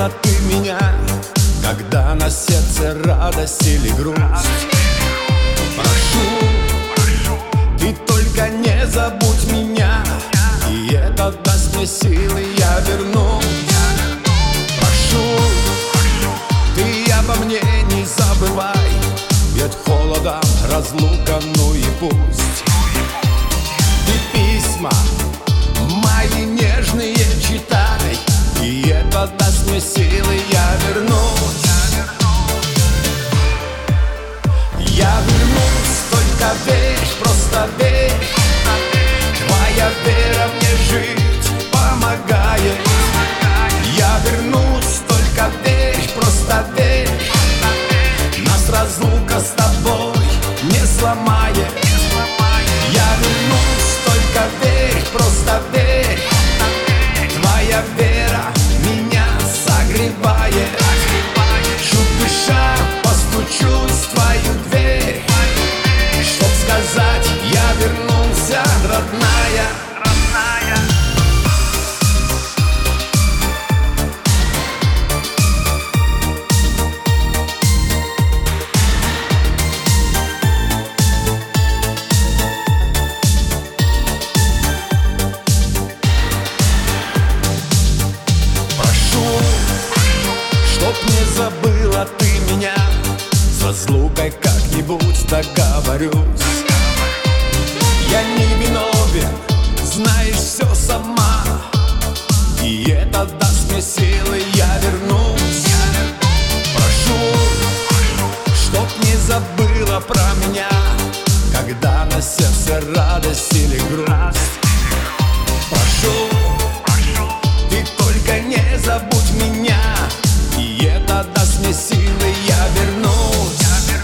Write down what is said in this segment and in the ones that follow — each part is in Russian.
забыла ты меня, когда на сердце радость или грусть. Прошу, ты только не забудь меня, и это даст мне силы, я вернусь. Прошу, ты обо мне не забывай, ведь холодом разлука, ну и пусть. Ты письма мои нежные читай, и это даст мне силы, я вернусь. Я вернусь, только верь, просто верь. Твоя вера мне жить помогает. Я вернусь, только верь, просто верь. Нас разлука с тобой не сломает. Я вернусь, только верь, просто верь. Твоя вера меня согревает. Чуть дыша, постучусь в твою дверь, чтоб сказать, я вернулся, родная. Чтоб не забыла ты меня, с разлукой как-нибудь договорюсь. Я не виновен, знаешь все сама, и это даст мне силы, я вернусь. Прошу, чтоб не забыла про меня, когда на сердце радость или грусть. Прошу, ты только не забудь меня, и это даст мне силы, я вернусь.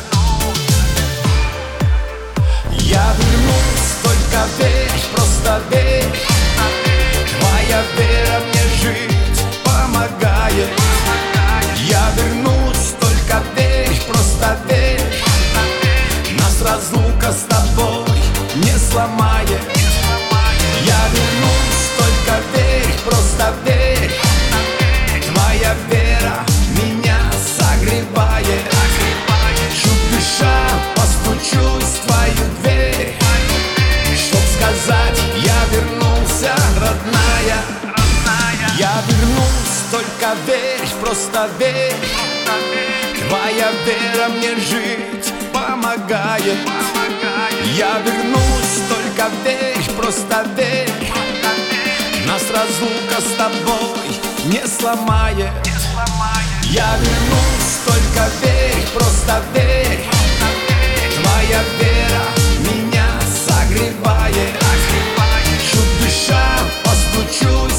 Я вернусь, только верь, просто верь. Твоя вера мне жить помогает. Я вернусь, только верь, просто верь. Нас разлука с тобой не сломает. Я вернусь, только верь, просто верь. Твоя вера меня согревает. Чуть дыша, постучусь в твою дверь, чтоб сказать, я вернулся, родная. Я вернусь, только верь, просто верь. Твоя вера мне жить помогает. Я вернусь, только верь, просто верь. Нас разлука с тобой не сломает. Я вернусь, только верь, просто верь. Твоя вера меня согревает. Чуть дыша, постучусь